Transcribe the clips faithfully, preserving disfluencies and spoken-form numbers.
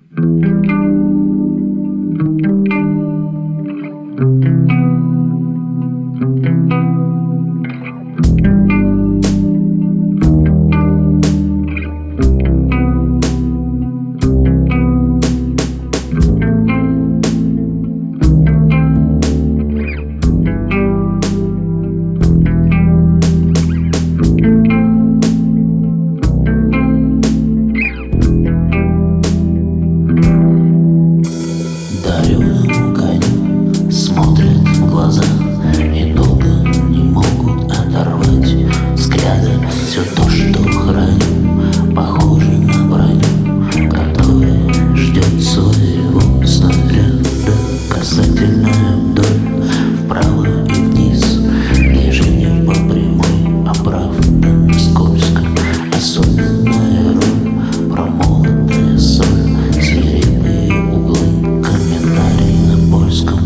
Дареному коню смотрят в глаза и долго не могут оторвать взгляда. Все то, что храню, похоже на броню, которая ждет своего снаряда. Касательная вдоль, вправо и вниз, движение по прямой, оправданно скользко. Особенная роль, промолотая соль, свирепые углы, комментарий на польском.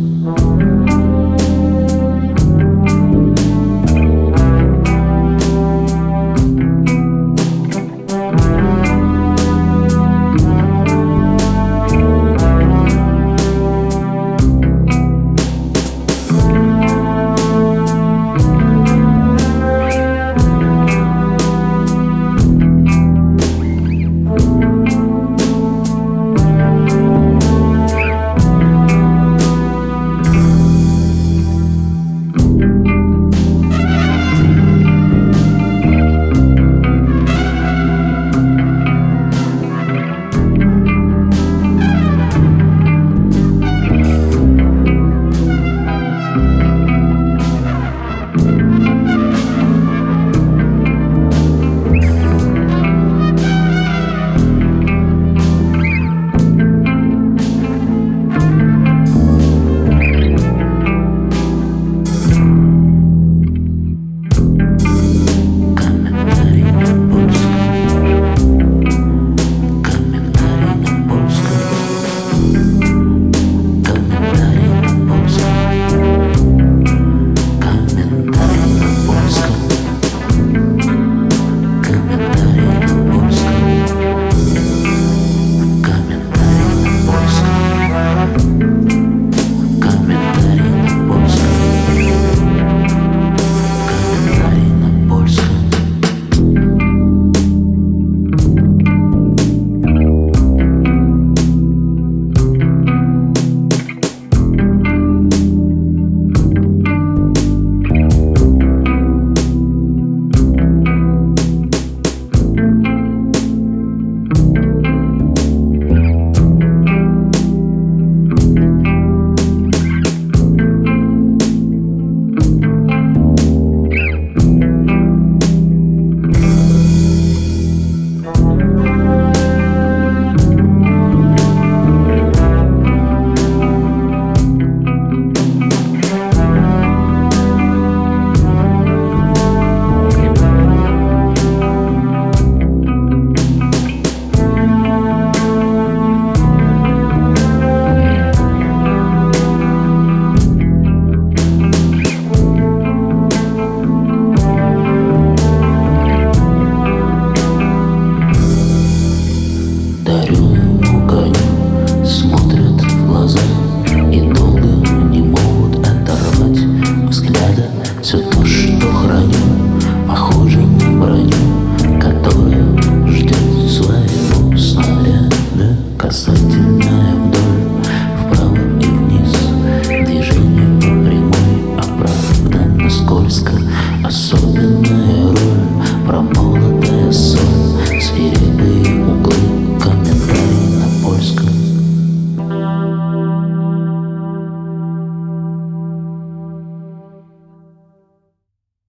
Дареному коню смотрят в глаза и долго не могут оторвать взгляда. Все то, что храню, похоже на броню, которая ждет своего снаряда. Касательная вдоль, вправо и вниз, движение по прямой, оправданно скользко. Особенная роль, промолотая соль, свирепая